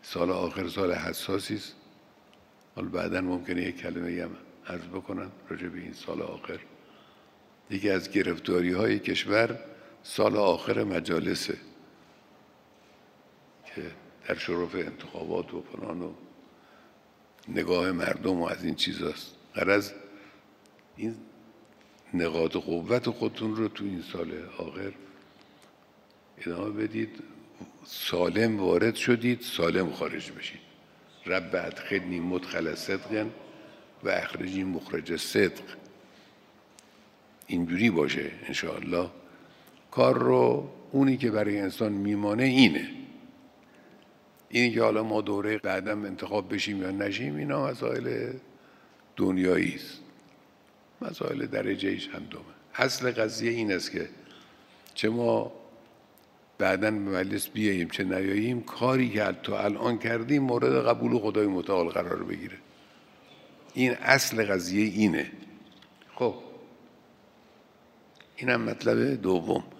سال آخر سال حساسی است. حالا بعداً ممکنه یک کلمه هم عرض بکنم راجع به این سال آخر. یکی از گرفتاری‌های کشور سال آخر مجالسه که در شرف انتخابات و فلان و نگاه مردم و از این چیزاست. غرض این نقاط قوت خودتون رو تو این سال آخر ادامه بدید. سالم وارد شدید، سالم خارج بشید. رب ادخلنی مدخل صدق و اخرجنی مخرج صدق. اینجوری باشه انشاءالله. کار رو اونی که برای انسان میمانه اینی که حالا ما دوره بعدم انتخاب بشیم یا نشیم، اینا مسائل دنیایی است، مسائل درجه‌ایش هم دومه. اصل قضیه این است که چه ما بعداً به مجلس بیاییم چه نیاییم، کاری که تا الان کردیم مورد قبول خدای متعال قرار بگیره. این اصل قضیه اینه. خب اینم مطلب دوم.